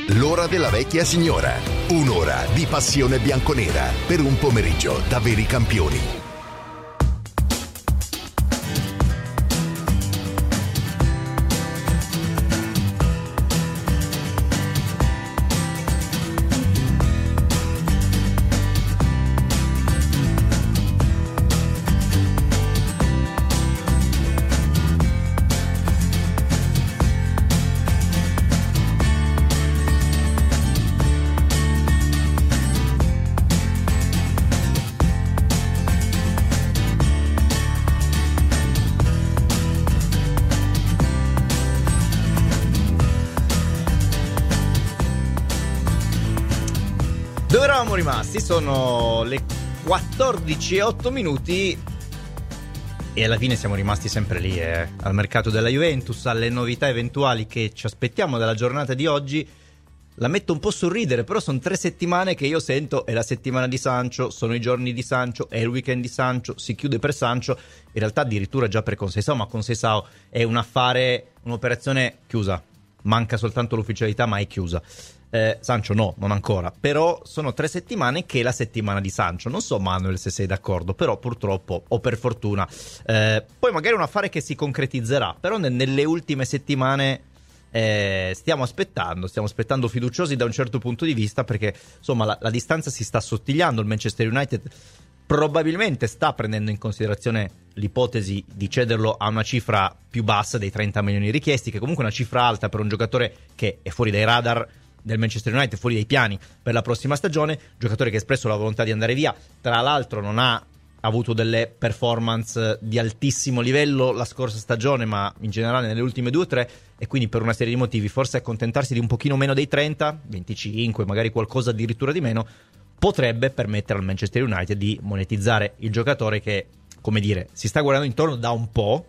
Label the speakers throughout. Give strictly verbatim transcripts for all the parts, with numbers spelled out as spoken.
Speaker 1: L'ora della vecchia signora. Un'ora di passione bianconera per un pomeriggio da veri campioni.
Speaker 2: Dove eravamo rimasti? Sono le quattordici e otto minuti e alla fine siamo rimasti sempre lì, eh. Al mercato della Juventus, alle novità eventuali che ci aspettiamo dalla giornata di oggi. La metto un po' sul ridere, però sono tre settimane che io sento: è la settimana di Sancho, sono i giorni di Sancho, è il weekend di Sancho, si chiude per Sancho. In realtà addirittura già per Conceição, ma Conceição è un affare, un'operazione chiusa, manca soltanto l'ufficialità, ma è chiusa. Eh, Sancho no, non ancora, però sono tre settimane che è la settimana di Sancho. Non so, Manuel, se sei d'accordo, però purtroppo, o per fortuna, eh, poi magari un affare che si concretizzerà, però ne- nelle ultime settimane eh, stiamo aspettando, stiamo aspettando fiduciosi da un certo punto di vista, perché insomma la, la distanza si sta assottigliando. Il Manchester United probabilmente sta prendendo in considerazione l'ipotesi di cederlo a una cifra più bassa dei trenta milioni richiesti, che comunque è una cifra alta per un giocatore che è fuori dai radar del Manchester United, fuori dai piani per la prossima stagione, giocatore che ha espresso la volontà di andare via. Tra l'altro non ha avuto delle performance di altissimo livello la scorsa stagione, ma in generale nelle ultime due o tre, e quindi per una serie di motivi forse accontentarsi di un pochino meno dei trenta, venticinque, magari qualcosa addirittura di meno, potrebbe permettere al Manchester United di monetizzare il giocatore che, come dire, si sta guardando intorno da un po'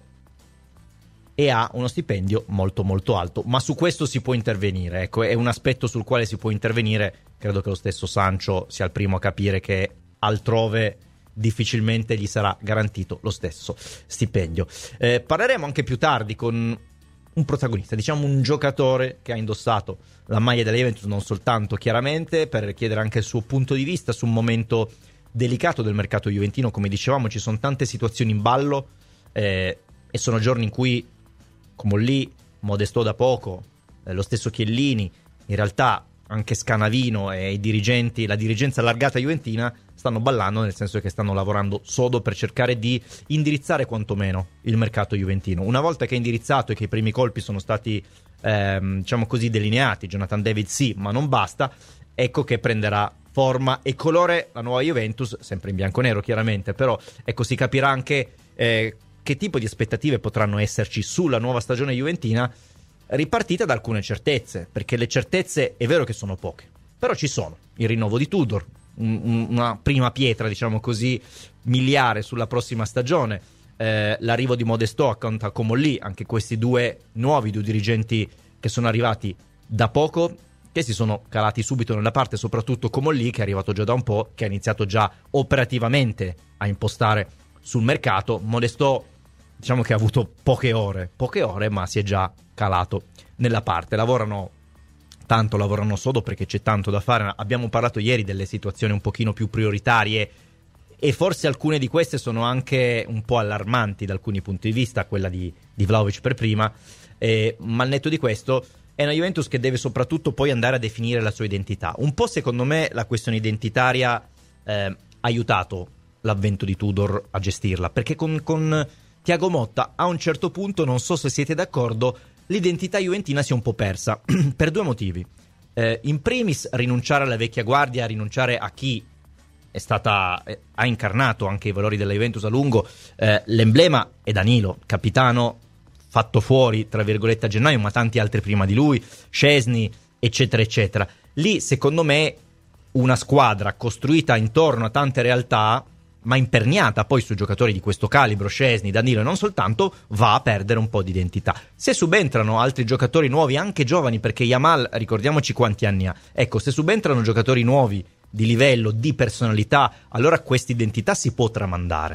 Speaker 2: e ha uno stipendio molto molto alto, ma su questo si può intervenire, ecco, è un aspetto sul quale si può intervenire. Credo che lo stesso Sancho sia il primo a capire che altrove difficilmente gli sarà garantito lo stesso stipendio. Eh, parleremo anche più tardi con un protagonista, diciamo un giocatore che ha indossato la maglia della Juventus, non soltanto chiaramente, per chiedere anche il suo punto di vista su un momento delicato del mercato juventino. Come dicevamo, ci sono tante situazioni in ballo eh, e sono giorni in cui, come lì, Modestò da poco, eh, lo stesso Chiellini, in realtà anche Scanavino e i dirigenti, la dirigenza allargata juventina stanno ballando, nel senso che stanno lavorando sodo per cercare di indirizzare quantomeno il mercato juventino. Una volta che è indirizzato e che i primi colpi sono stati ehm, diciamo così delineati, Jonathan David sì, ma non basta, ecco che prenderà forma e colore la nuova Juventus, sempre in bianconero chiaramente, però ecco, si capirà anche eh, che tipo di aspettative potranno esserci sulla nuova stagione juventina, ripartita da alcune certezze, perché le certezze è vero che sono poche, però ci sono. Il rinnovo di Tudor, un, una prima pietra, diciamo così, miliare sulla prossima stagione, eh, l'arrivo di Modestò accanto a Comolli, anche questi due nuovi, due dirigenti che sono arrivati da poco, che si sono calati subito nella parte, soprattutto Comolli, che è arrivato già da un po', che ha iniziato già operativamente a impostare sul mercato. Modestò, diciamo che ha avuto poche ore, poche ore, ma si è già calato nella parte. Lavorano tanto, lavorano sodo, perché c'è tanto da fare. Abbiamo parlato ieri delle situazioni un pochino più prioritarie e forse alcune di queste sono anche un po' allarmanti da alcuni punti di vista, quella di, di Vlahovic per prima, eh, ma al netto di questo è una Juventus che deve soprattutto poi andare a definire la sua identità. Un po', secondo me, la questione identitaria eh, ha aiutato l'avvento di Tudor a gestirla, perché con, con Thiago Motta a un certo punto, non so se siete d'accordo, l'identità juventina si è un po' persa per due motivi. Eh, in primis, rinunciare alla vecchia guardia, rinunciare a chi è stata eh, ha incarnato anche i valori della Juventus a lungo. Eh, l'emblema è Danilo, capitano fatto fuori tra virgolette a gennaio, ma tanti altri prima di lui, Szczesny, eccetera eccetera. Lì, secondo me, una squadra costruita intorno a tante realtà, ma imperniata poi su giocatori di questo calibro, Szczesny, Danilo e non soltanto, va a perdere un po' di identità. Se subentrano altri giocatori nuovi, anche giovani, perché Yamal, ricordiamoci quanti anni ha, ecco, se subentrano giocatori nuovi di livello, di personalità, allora questa identità si può tramandare.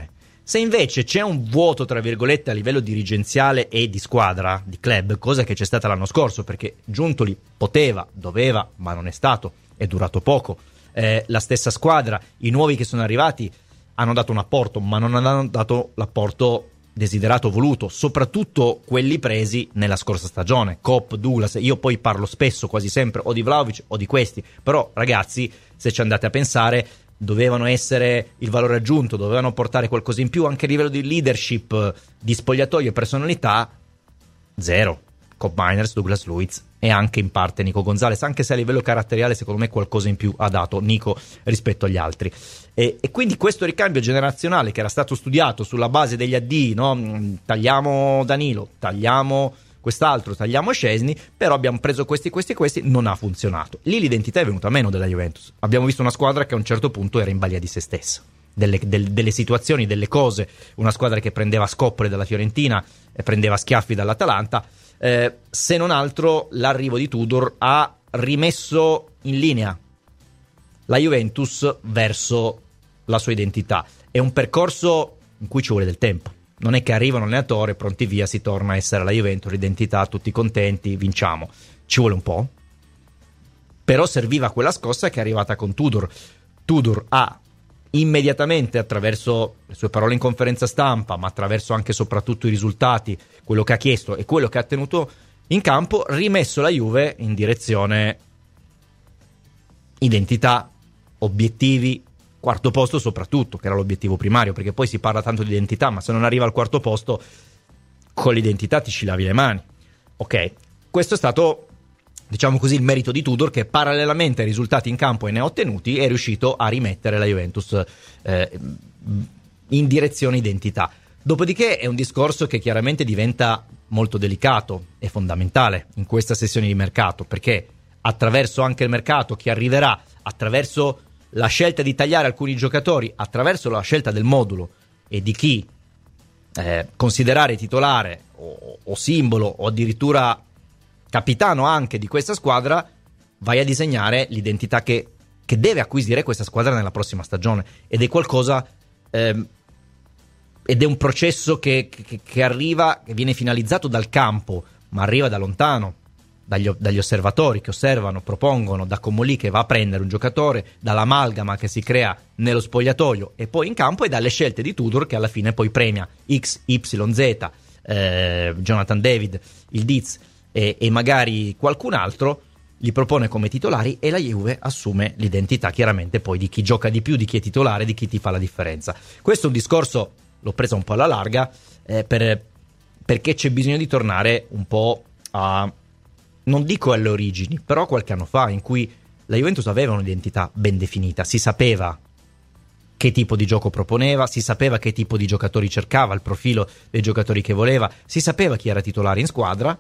Speaker 2: Se invece c'è un vuoto, tra virgolette, a livello dirigenziale e di squadra, di club, cosa che c'è stata l'anno scorso, perché Giuntoli poteva, doveva, ma non è stato, è durato poco. Eh, la stessa squadra, i nuovi che sono arrivati hanno dato un apporto, ma non hanno dato l'apporto desiderato, voluto, soprattutto quelli presi nella scorsa stagione. Coop, Douglas, io poi parlo spesso, quasi sempre, o di Vlahovic o di questi, però ragazzi, se ci andate a pensare, dovevano essere il valore aggiunto, dovevano portare qualcosa in più anche a livello di leadership, di spogliatoio e personalità. Zero. Coop Miners, Douglas Luiz e anche in parte Nico Gonzalez, anche se a livello caratteriale secondo me qualcosa in più ha dato Nico rispetto agli altri. E, e quindi questo ricambio generazionale che era stato studiato sulla base degli addii, no? Tagliamo Danilo, tagliamo quest'altro, tagliamo Szczesny, però abbiamo preso questi, questi, questi, non ha funzionato. Lì l'identità è venuta meno della Juventus. Abbiamo visto una squadra che a un certo punto era in balia di se stessa. Delle, del, delle situazioni, delle cose, una squadra che prendeva scoppole dalla Fiorentina e prendeva schiaffi dall'Atalanta. Eh, se non altro l'arrivo di Tudor ha rimesso in linea la Juventus verso la sua identità. È un percorso in cui ci vuole del tempo, non è che arriva un allenatore, pronti via, si torna a essere la Juventus, l'identità, tutti contenti, vinciamo. Ci vuole un po', però serviva quella scossa che è arrivata con Tudor. Tudor ha immediatamente, attraverso le sue parole in conferenza stampa, ma attraverso anche e soprattutto i risultati, quello che ha chiesto e quello che ha tenuto in campo, rimesso la Juve in direzione identità, obiettivi, quarto posto soprattutto, che era l'obiettivo primario, perché poi si parla tanto di identità, ma se non arriva al quarto posto con l'identità ti ci lavi le mani. Ok, questo è stato, diciamo così, il merito di Tudor, che parallelamente ai risultati in campo e ne ha ottenuti è riuscito a rimettere la Juventus eh, in direzione identità. Dopodiché è un discorso che chiaramente diventa molto delicato e fondamentale in questa sessione di mercato, perché attraverso anche il mercato che arriverà, attraverso la scelta di tagliare alcuni giocatori, attraverso la scelta del modulo e di chi eh, considerare titolare o, o simbolo o addirittura capitano anche di questa squadra, vai a disegnare l'identità che, che deve acquisire questa squadra nella prossima stagione. Ed è qualcosa ehm, ed è un processo che, che, che arriva, che viene finalizzato dal campo, ma arriva da lontano, dagli, dagli osservatori che osservano, propongono, da Comolli che va a prendere un giocatore, dall'amalgama che si crea nello spogliatoio e poi in campo, e dalle scelte di Tudor che alla fine poi premia X, Y, Z, eh, Jonathan David, il Diz e, e magari qualcun altro, li propone come titolari e la Juve assume l'identità chiaramente poi di chi gioca di più, di chi è titolare, di chi ti fa la differenza. Questo è un discorso, l'ho preso un po' alla larga, eh, per, perché c'è bisogno di tornare un po' a, non dico alle origini, però qualche anno fa, in cui la Juventus aveva un'identità ben definita, si sapeva che tipo di gioco proponeva, si sapeva che tipo di giocatori cercava, il profilo dei giocatori che voleva, si sapeva chi era titolare in squadra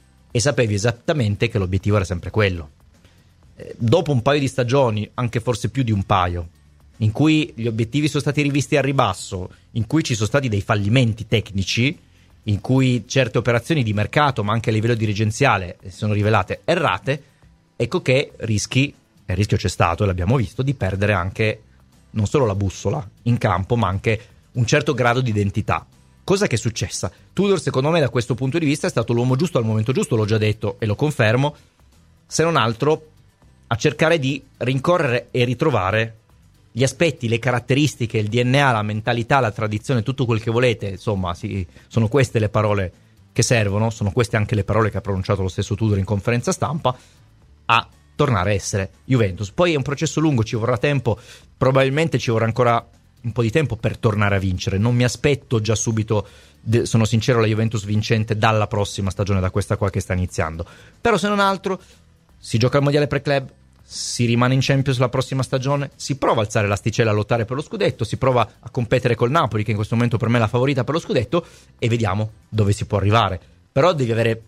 Speaker 2: e sapevi esattamente che l'obiettivo era sempre quello. Eh, dopo un paio di stagioni, anche forse più di un paio, in cui gli obiettivi sono stati rivisti a ribasso, in cui ci sono stati dei fallimenti tecnici, in cui certe operazioni di mercato, ma anche a livello dirigenziale, si sono rivelate errate, ecco che rischi, e il rischio c'è stato, e l'abbiamo visto, di perdere anche non solo la bussola in campo, ma anche un certo grado di identità. Cosa che è successa? Tudor, secondo me, da questo punto di vista è stato l'uomo giusto al momento giusto, l'ho già detto e lo confermo, se non altro a cercare di rincorrere e ritrovare gli aspetti, le caratteristiche, il D N A, la mentalità, la tradizione, tutto quel che volete, insomma, sì, sono queste le parole che servono, sono queste anche le parole che ha pronunciato lo stesso Tudor in conferenza stampa, a tornare a essere Juventus. Poi è un processo lungo, ci vorrà tempo, probabilmente ci vorrà ancora un po' di tempo per tornare a vincere. Non mi aspetto già subito, de- sono sincero, la Juventus vincente dalla prossima stagione, da questa qua che sta iniziando. Però se non altro si gioca il mondiale pre-club, si rimane in Champions la prossima stagione, si prova a alzare l'asticella, a lottare per lo scudetto, si prova a competere col Napoli, che in questo momento per me è la favorita per lo scudetto, e vediamo dove si può arrivare. Però devi avere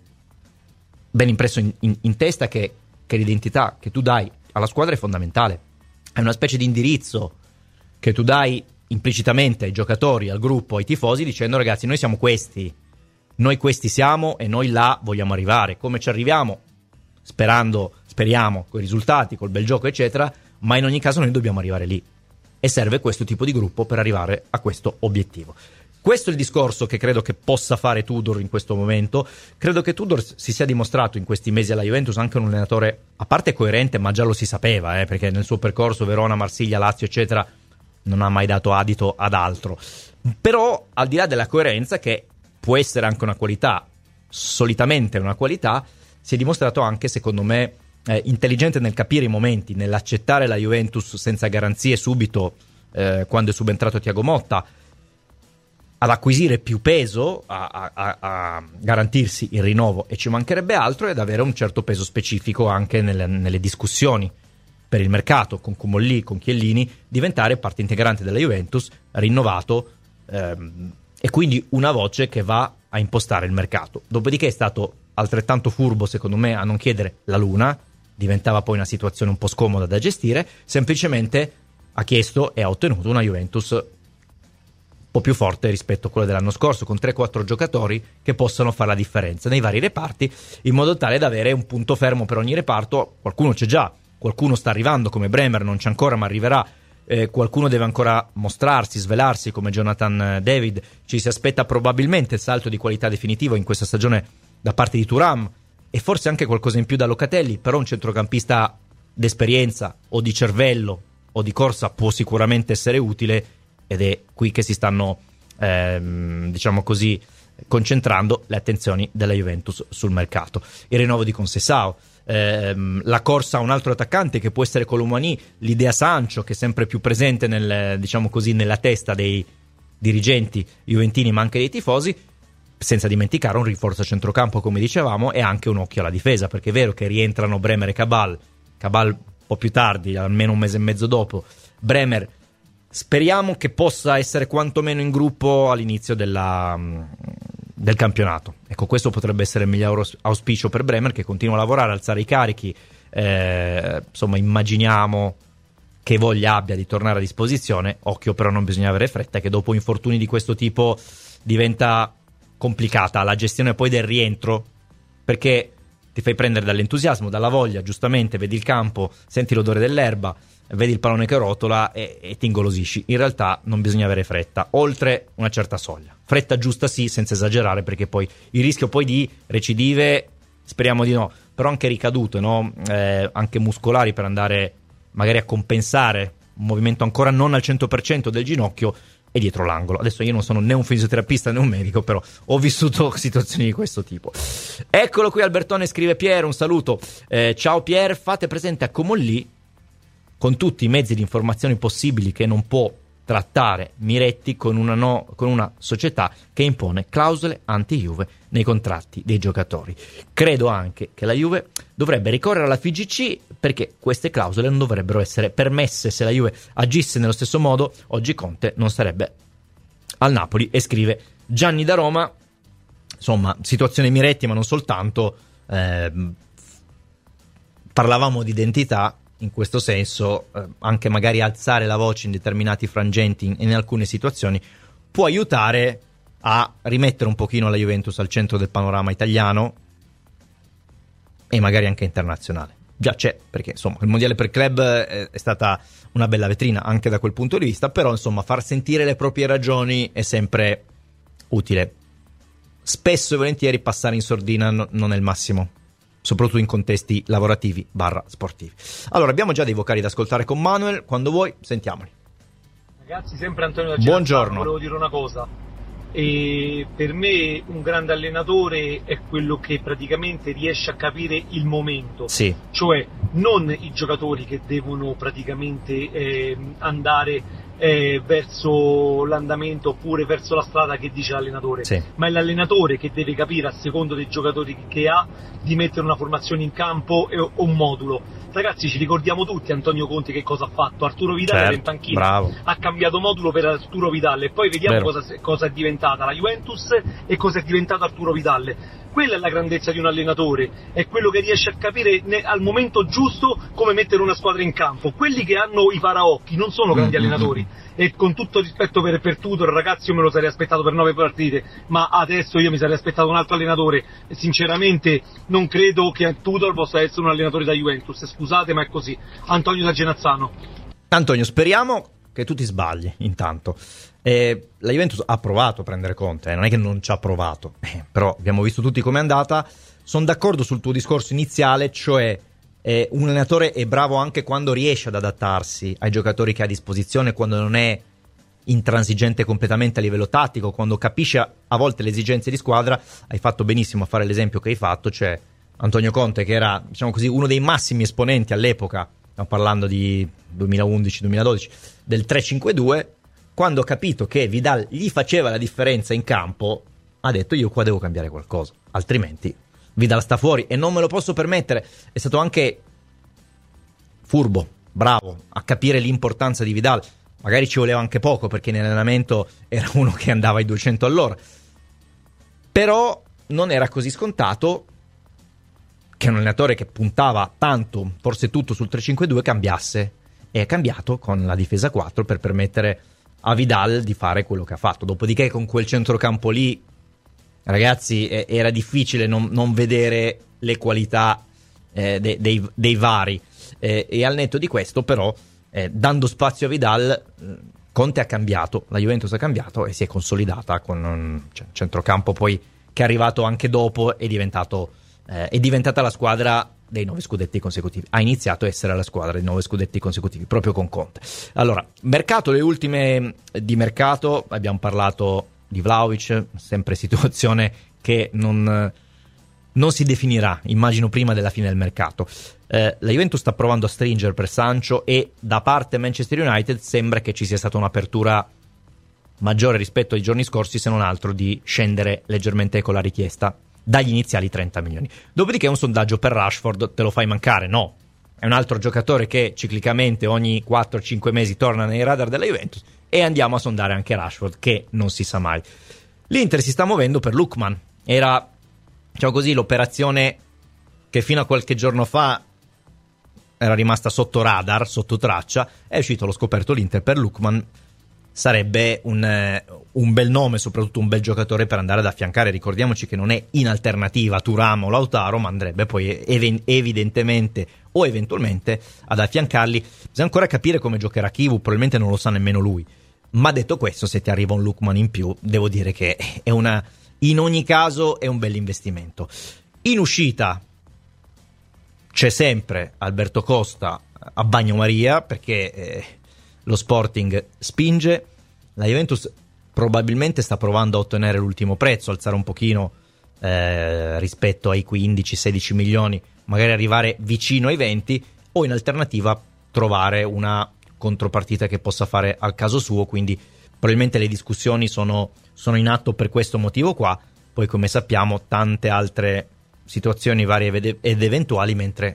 Speaker 2: ben impresso in, in, in testa che, che l'identità che tu dai alla squadra è fondamentale. È una specie di indirizzo che tu dai implicitamente ai giocatori, al gruppo, ai tifosi, dicendo: ragazzi, noi siamo questi, noi questi siamo e noi là vogliamo arrivare. Come ci arriviamo? Sperando, speriamo, con i risultati, col bel gioco, eccetera, ma in ogni caso noi dobbiamo arrivare lì. e serve questo tipo di gruppo per arrivare a questo obiettivo. Questo è il discorso che credo che possa fare Tudor in questo momento. Credo che Tudor si sia dimostrato in questi mesi alla Juventus anche un allenatore, a parte coerente, ma già lo si sapeva, eh, perché nel suo percorso Verona, Marsiglia, Lazio, eccetera, non ha mai dato adito ad altro. Però, al di là della coerenza, che può essere anche una qualità, solitamente una qualità, si è dimostrato anche, secondo me, eh, intelligente nel capire i momenti, nell'accettare la Juventus senza garanzie subito, eh, quando è subentrato Thiago Motta, ad acquisire più peso, a, a, a garantirsi il rinnovo, e ci mancherebbe altro, e ad avere un certo peso specifico anche nelle, nelle discussioni per il mercato, con Cumolli, con Chiellini, diventare parte integrante della Juventus, rinnovato, ehm, e quindi una voce che va a impostare il mercato. Dopodiché è stato altrettanto furbo, secondo me, a non chiedere la luna, diventava poi una situazione un po' scomoda da gestire, semplicemente ha chiesto e ha ottenuto una Juventus un po' più forte rispetto a quella dell'anno scorso, con tre quattro giocatori che possano fare la differenza nei vari reparti, in modo tale da avere un punto fermo per ogni reparto. Qualcuno c'è già, qualcuno sta arrivando come Bremer, non c'è ancora ma arriverà, eh, qualcuno deve ancora mostrarsi, svelarsi come Jonathan David. Ci si aspetta probabilmente il salto di qualità definitivo in questa stagione da parte di Thuram, e forse anche qualcosa in più da Locatelli, però un centrocampista d'esperienza o di cervello o di corsa può sicuramente essere utile, ed è qui che si stanno, ehm, diciamo così, concentrando le attenzioni della Juventus sul mercato. Il rinnovo di Conceição, ehm, la corsa a un altro attaccante che può essere Colomani, l'idea Sancho che è sempre più presente nel, diciamo così, nella testa dei dirigenti juventini ma anche dei tifosi, senza dimenticare un rinforzo a centrocampo, come dicevamo, e anche un occhio alla difesa, perché è vero che rientrano Bremer e Cabal, Cabal un po' più tardi, almeno un mese e mezzo dopo. Bremer speriamo che possa essere quantomeno in gruppo all'inizio della, del campionato. Ecco, questo potrebbe essere il miglior auspicio per Bremer, che continua a lavorare, alzare i carichi. Eh, insomma, immaginiamo che voglia abbia di tornare a disposizione. Occhio, però, non bisogna avere fretta, che dopo infortuni di questo tipo diventa complicata la gestione poi del rientro, perché ti fai prendere dall'entusiasmo, dalla voglia, giustamente vedi il campo, senti l'odore dell'erba, vedi il pallone che rotola e, e ti ingolosisci. In realtà non bisogna avere fretta, oltre una certa soglia. Fretta giusta sì, senza esagerare, perché poi il rischio poi di recidive, speriamo di no, però anche ricadute, no? Eh, anche muscolari, per andare magari a compensare un movimento ancora non al cento per cento del ginocchio, e dietro l'angolo. Adesso io non sono né un fisioterapista né un medico, però ho vissuto situazioni di questo tipo. Eccolo qui Albertone, scrive Pier, un saluto. Eh, ciao Pier, fate presente a Comolli, con tutti i mezzi di informazione possibili, che non può trattare Miretti con una, no, con una società che impone clausole anti-Juve nei contratti dei giocatori. Credo anche che la Juve dovrebbe ricorrere alla F I G C, perché queste clausole non dovrebbero essere permesse. Se la Juve agisse nello stesso modo, oggi Conte non sarebbe al Napoli. E scrive Gianni da Roma, insomma, situazione Miretti, ma non soltanto. Eh, parlavamo di identità. In questo senso, eh, anche magari alzare la voce in determinati frangenti, in, in alcune situazioni, può aiutare a rimettere un pochino la Juventus al centro del panorama italiano e magari anche internazionale. Già c'è, perché insomma il mondiale per club è, è stata una bella vetrina anche da quel punto di vista, però insomma far sentire le proprie ragioni è sempre utile. Spesso e volentieri passare in sordina no, non è il massimo, soprattutto in contesti lavorativi barra sportivi. Allora, abbiamo già dei vocali da ascoltare con Manuel, quando vuoi sentiamoli.
Speaker 3: Ragazzi, sempre Antonio da Genova.
Speaker 2: Buongiorno.
Speaker 3: Volevo dire una cosa, e per me un grande allenatore è quello che praticamente riesce a capire il momento,
Speaker 2: sì.
Speaker 3: Cioè non i giocatori che devono praticamente eh, andare Eh, verso l'andamento oppure verso la strada che dice l'allenatore,
Speaker 2: sì.
Speaker 3: Ma è l'allenatore che deve capire, a secondo dei giocatori che ha, di mettere una formazione in campo e, o un modulo. Ragazzi, ci ricordiamo tutti Antonio Conte che cosa ha fatto. Arturo Vidal
Speaker 2: certo,
Speaker 3: era in panchina,
Speaker 2: bravo.
Speaker 3: Ha cambiato modulo per Arturo Vidal, e poi vediamo cosa, cosa è diventata la Juventus e cosa è diventato Arturo Vidal. Quella è la grandezza di un allenatore, è quello che riesce a capire ne, al momento giusto come mettere una squadra in campo. Quelli che hanno i paraocchi non sono grandi mm-hmm. allenatori, e con tutto rispetto per, per Tudor, ragazzi, io me lo sarei aspettato per nove partite, ma adesso io mi sarei aspettato un altro allenatore, e sinceramente non credo che Tudor possa essere un allenatore da Juventus, scusate ma è così. Antonio da Genazzano.
Speaker 2: Antonio, speriamo che tu ti sbagli intanto. E la Juventus ha provato a prendere Conte, eh, non è che non ci ha provato, eh, però abbiamo visto tutti com'è andata. Sono d'accordo sul tuo discorso iniziale, cioè eh, un allenatore è bravo anche quando riesce ad adattarsi ai giocatori che ha a disposizione, quando non è intransigente completamente a livello tattico, quando capisce a, a volte le esigenze di squadra. Hai fatto benissimo a fare l'esempio che hai fatto, cioè Antonio Conte, che era, diciamo così, uno dei massimi esponenti all'epoca, stiamo parlando di duemilaundici duemiladodici, del tre cinque due, quando ha capito che Vidal gli faceva la differenza in campo, ha detto io qua devo cambiare qualcosa, altrimenti Vidal sta fuori e non me lo posso permettere. È stato anche furbo, bravo a capire l'importanza di Vidal. Magari ci voleva anche poco, perché in allenamento era uno che andava ai duecento all'ora, però non era così scontato che un allenatore che puntava tanto, forse tutto sul tre cinque due, cambiasse, e è cambiato con la difesa quattro per permettere a Vidal di fare quello che ha fatto. Dopodiché con quel centrocampo lì, ragazzi, eh, era difficile non, non vedere le qualità eh, de, dei, dei vari, eh, e al netto di questo però, eh, dando spazio a Vidal, Conte ha cambiato, la Juventus ha cambiato e si è consolidata con un cioè, centrocampo poi che è arrivato anche dopo, è diventato eh, è diventata la squadra dei nove scudetti consecutivi. Ha iniziato a essere la squadra dei nove scudetti consecutivi proprio con Conte. Allora, mercato, le ultime di mercato, abbiamo parlato di Vlahovic, sempre situazione che non, non si definirà, immagino, prima della fine del mercato. Eh, la Juventus sta provando a stringere per Sancho, e da parte Manchester United sembra che ci sia stata un'apertura maggiore rispetto ai giorni scorsi, se non altro di scendere leggermente con la richiesta dagli iniziali trenta milioni. Dopodiché un sondaggio per Rashford te lo fai mancare? No, è un altro giocatore che ciclicamente ogni quattro cinque mesi torna nei radar della Juventus, e andiamo a sondare anche Rashford, che non si sa mai. L'Inter si sta muovendo per Lookman, era, diciamo così, l'operazione che fino a qualche giorno fa era rimasta sotto radar, sotto traccia. È uscito, l'ho scoperto, l'Inter per Lookman. Sarebbe un, un bel nome, soprattutto un bel giocatore per andare ad affiancare. Ricordiamoci che non è in alternativa Thuram o Lautaro, ma andrebbe poi ev- evidentemente o eventualmente ad affiancarli. Bisogna ancora capire come giocherà Kivu, probabilmente non lo sa nemmeno lui. Ma detto questo, se ti arriva un Lookman in più, devo dire che è una, in ogni caso è un bel investimento. In uscita c'è sempre Alberto Costa a bagnomaria, perché eh, lo Sporting spinge. La Juventus probabilmente sta provando a ottenere l'ultimo prezzo, alzare un pochino eh, rispetto ai quindici sedici milioni, magari arrivare vicino ai venti, o in alternativa trovare una contropartita che possa fare al caso suo. Quindi probabilmente le discussioni sono, sono in atto per questo motivo qua. Poi, come sappiamo, tante altre situazioni varie ed eventuali, mentre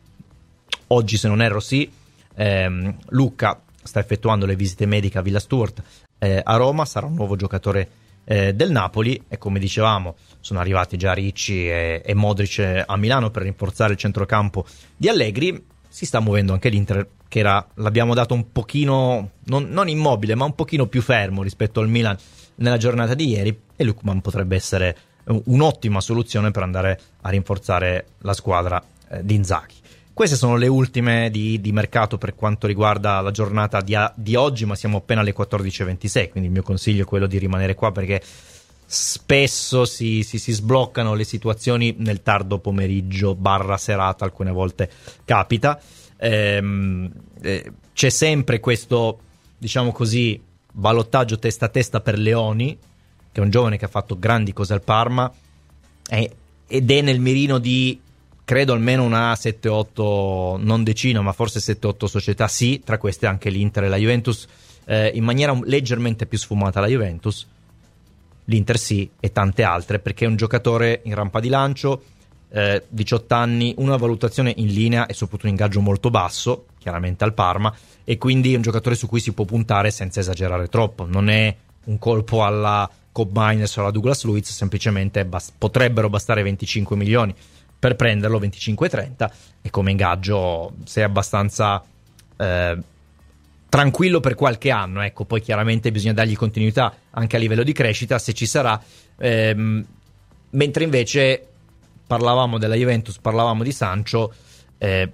Speaker 2: oggi, se non erro, sì, ehm, Lucca sta effettuando le visite mediche a Villa Stuart eh, a Roma, sarà un nuovo giocatore eh, del Napoli, e come dicevamo sono arrivati già Ricci e, e Modric a Milano per rinforzare il centrocampo di Allegri. Si sta muovendo anche l'Inter, che era, l'abbiamo dato un pochino, non, non immobile, ma un pochino più fermo rispetto al Milan nella giornata di ieri, e Lookman potrebbe essere un'ottima soluzione per andare a rinforzare la squadra eh, di Inzaghi. Queste sono le ultime di, di mercato per quanto riguarda la giornata di, a, di oggi, ma siamo appena alle quattordici e ventisei, quindi il mio consiglio è quello di rimanere qua, perché spesso si, si, si sbloccano le situazioni nel tardo pomeriggio barra serata, alcune volte capita. Ehm, eh, c'è sempre questo, diciamo così, ballottaggio testa a testa per Leoni, che è un giovane che ha fatto grandi cose al Parma, eh, ed è nel mirino di, credo, almeno una sette otto, non decina, ma forse sette otto società, sì, tra queste anche l'Inter e la Juventus, eh, in maniera leggermente più sfumata la Juventus, l'Inter sì, e tante altre, perché è un giocatore in rampa di lancio, eh, diciotto anni, una valutazione in linea e soprattutto un ingaggio molto basso, chiaramente al Parma, e quindi è un giocatore su cui si può puntare senza esagerare troppo. Non è un colpo alla Cobb Miners o alla Douglas Luiz, semplicemente bast- potrebbero bastare venticinque milioni per prenderlo, venticinque trenta, e come ingaggio sei abbastanza eh, tranquillo per qualche anno. Ecco, poi chiaramente bisogna dargli continuità anche a livello di crescita, se ci sarà, ehm, mentre invece parlavamo della Juventus, parlavamo di Sancho, eh,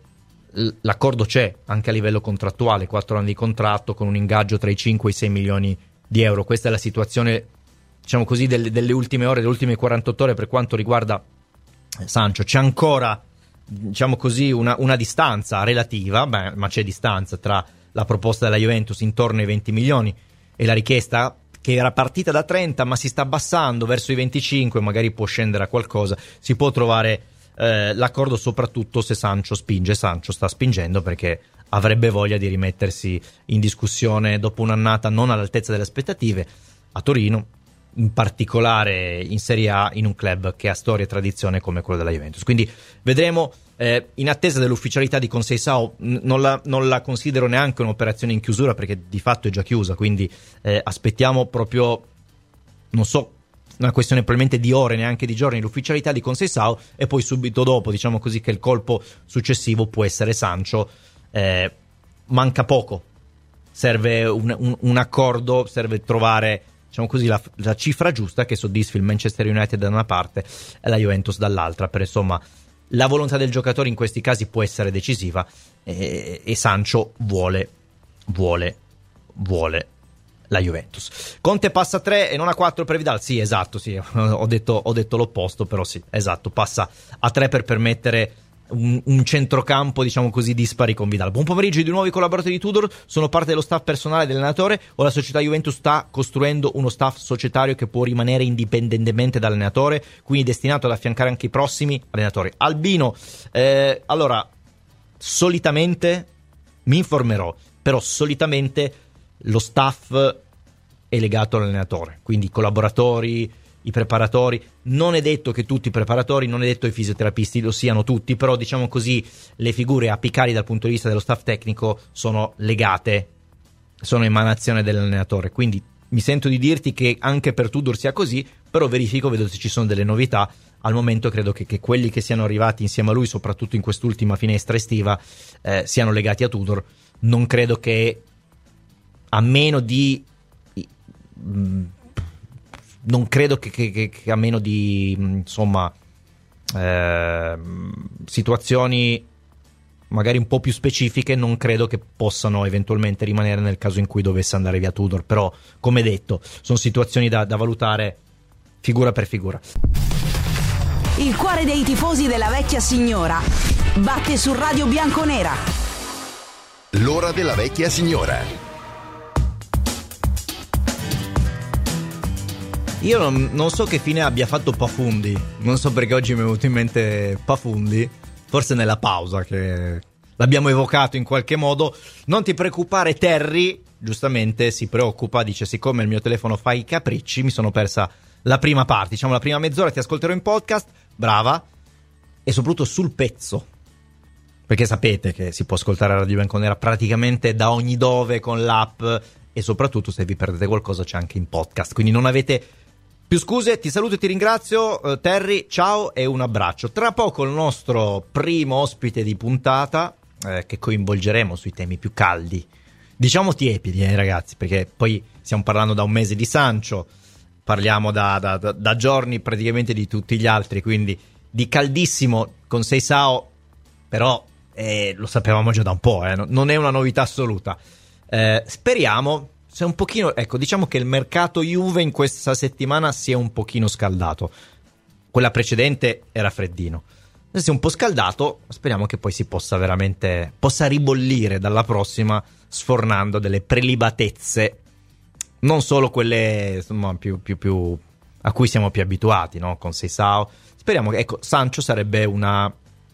Speaker 2: l'accordo c'è anche a livello contrattuale, quattro anni di contratto con un ingaggio tra i cinque e i sei milioni di euro. Questa è la situazione, diciamo così, delle, delle ultime ore, delle ultime quarantotto ore per quanto riguarda Sancho. C'è ancora, diciamo così, una, una distanza relativa, beh, ma c'è distanza tra la proposta della Juventus intorno ai venti milioni e la richiesta che era partita da trenta ma si sta abbassando verso i venticinque, magari può scendere a qualcosa, si può trovare eh, l'accordo, soprattutto se Sancho spinge. Sancho sta spingendo perché avrebbe voglia di rimettersi in discussione dopo un'annata non all'altezza delle aspettative a Torino, in particolare in Serie A, in un club che ha storia e tradizione come quello della Juventus. Quindi vedremo, eh, in attesa dell'ufficialità di Conceição, n- non, la, non la considero neanche un'operazione in chiusura perché di fatto è già chiusa, quindi eh, aspettiamo proprio, non so, una questione probabilmente di ore, neanche di giorni, l'ufficialità di Conceição, e poi subito dopo, diciamo così, che il colpo successivo può essere Sancho. Eh, manca poco, serve un, un, un accordo, serve trovare, diciamo così, la, la cifra giusta che soddisfi il Manchester United da una parte e la Juventus dall'altra, per insomma la volontà del giocatore in questi casi può essere decisiva, e, e Sancho vuole vuole vuole la Juventus. Conte passa a tre e non a quattro per Vidal. Sì, esatto, sì, ho detto, ho detto l'opposto, però sì, esatto, passa a tre per permettere Un, un centrocampo, diciamo così, dispari con Vidal. Buon pomeriggio di nuovi collaboratori di Tudor. Sono parte dello staff personale dell'allenatore o la società Juventus sta costruendo uno staff societario che può rimanere indipendentemente dall'allenatore, quindi destinato ad affiancare anche i prossimi allenatori? Albino, eh, allora, solitamente mi informerò, però solitamente lo staff è legato all'allenatore, quindi i collaboratori, i preparatori. Non è detto che tutti i preparatori, non è detto i fisioterapisti lo siano tutti, però diciamo così le figure apicali dal punto di vista dello staff tecnico sono legate, sono emanazione dell'allenatore, quindi mi sento di dirti che anche per Tudor sia così, però verifico, vedo se ci sono delle novità. Al momento credo che, che quelli che siano arrivati insieme a lui, soprattutto in quest'ultima finestra estiva, eh, siano legati a Tudor. Non credo che, a meno di mh, non credo che, che, che a meno di insomma eh, situazioni magari un po' più specifiche, non credo che possano eventualmente rimanere nel caso in cui dovesse andare via Tudor. Però, come detto, sono situazioni da, da valutare figura per figura.
Speaker 4: Il cuore dei tifosi della vecchia signora batte su Radio Bianconera.
Speaker 1: L'ora della vecchia signora.
Speaker 2: Io non, non so che fine abbia fatto Pafundi, non so perché oggi mi è venuto in mente Pafundi, forse nella pausa che l'abbiamo evocato in qualche modo. Non ti preoccupare Terry, giustamente si preoccupa, dice siccome il mio telefono fa i capricci mi sono persa la prima parte, diciamo la prima mezz'ora, ti ascolterò in podcast. Brava, e soprattutto sul pezzo, perché sapete che si può ascoltare Radio Bianconera praticamente da ogni dove con l'app, e soprattutto se vi perdete qualcosa c'è anche in podcast, quindi non avete più scuse. Ti saluto e ti ringrazio, uh, Terry, ciao e un abbraccio. Tra poco il nostro primo ospite di puntata, eh, che coinvolgeremo sui temi più caldi, diciamo tiepidi, eh, ragazzi, perché poi stiamo parlando da un mese di Sancho, parliamo da, da, da, da giorni praticamente di tutti gli altri, quindi di caldissimo Conceição, però eh, lo sapevamo già da un po', eh, non è una novità assoluta. Eh, speriamo, se un pochino, ecco, diciamo che il mercato Juve in questa settimana si è un pochino scaldato. Quella precedente era freddino, adesso è un po' scaldato, speriamo che poi si possa veramente, possa ribollire dalla prossima, sfornando delle prelibatezze, non solo quelle insomma più, più, più a cui siamo più abituati, no? Con Conceição. Speriamo che, ecco, Sancho sarebbe una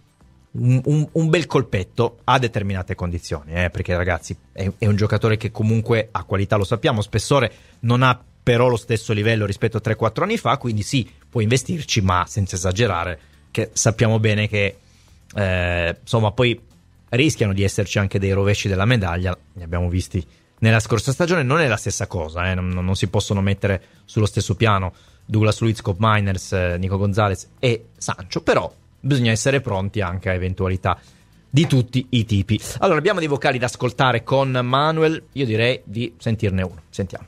Speaker 2: Un, un, un bel colpetto a determinate condizioni, eh, perché ragazzi è, è un giocatore che comunque ha qualità, lo sappiamo, spessore, non ha però lo stesso livello rispetto a tre quattro anni fa, quindi sì, può investirci, ma senza esagerare, che sappiamo bene che eh, insomma poi rischiano di esserci anche dei rovesci della medaglia, ne abbiamo visti nella scorsa stagione. Non è la stessa cosa, eh, non, non si possono mettere sullo stesso piano Douglas Luiz, Cop Miners, eh, Nico Gonzalez e Sancho, però bisogna essere pronti anche a eventualità di tutti i tipi. Allora, abbiamo dei vocali da ascoltare con Manuel, io direi di sentirne uno. Sentiamo.